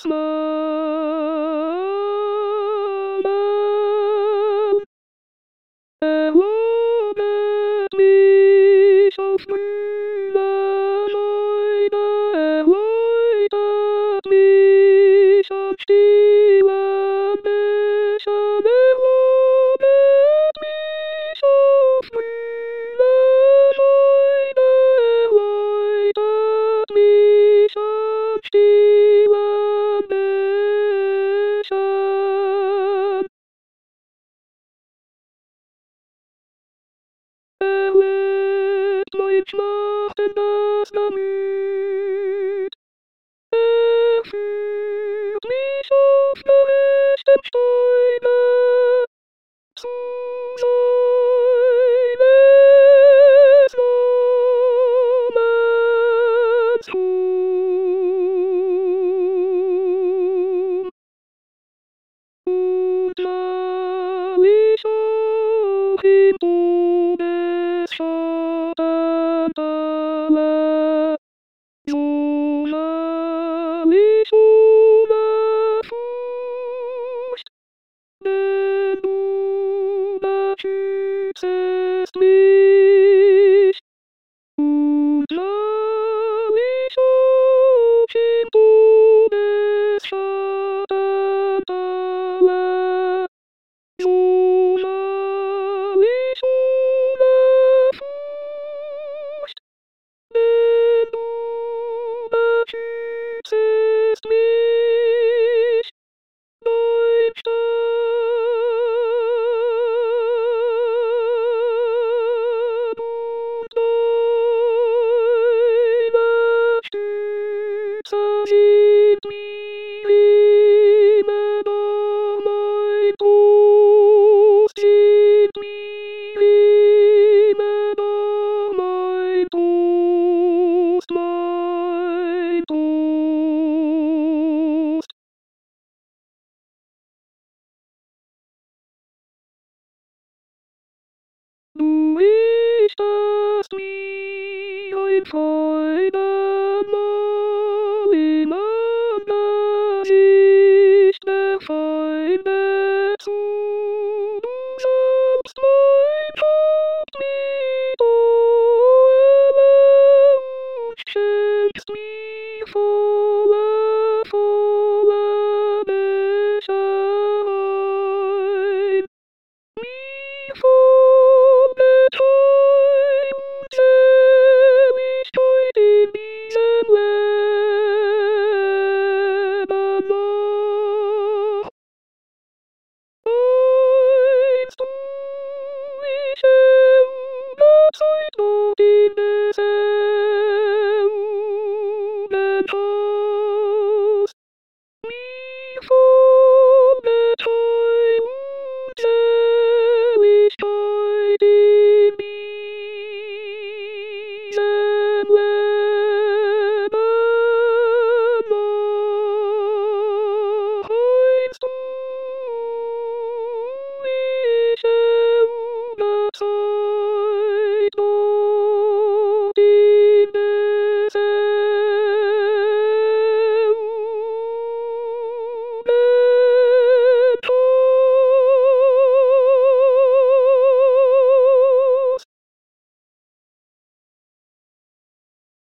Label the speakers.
Speaker 1: smile. And look at me so sweet and light, and light at me such deep ambition, and look at me so sweet and light, and light at me such deep ambition. Er wird Deutsch machen, das damit. Er führt mich auf der rechten Steine zu seines Namens Ruhm. Und da ich auch im Todesschatten falle, so soll ich ohne Furcht, denn du beschützest mich. Und soll ich auch im Todesschatten falle, so soll ich ohne Furcht, denn du beschützest mich, dein Stab und deine Stütze sind mir immer mein Trost, sind mir immer mein Trost, mein Trost. Du richtest mir ein Freudenmahl im Angesicht der Feinde zu. Du salbst mein Haupt mit Öl und schenkst mir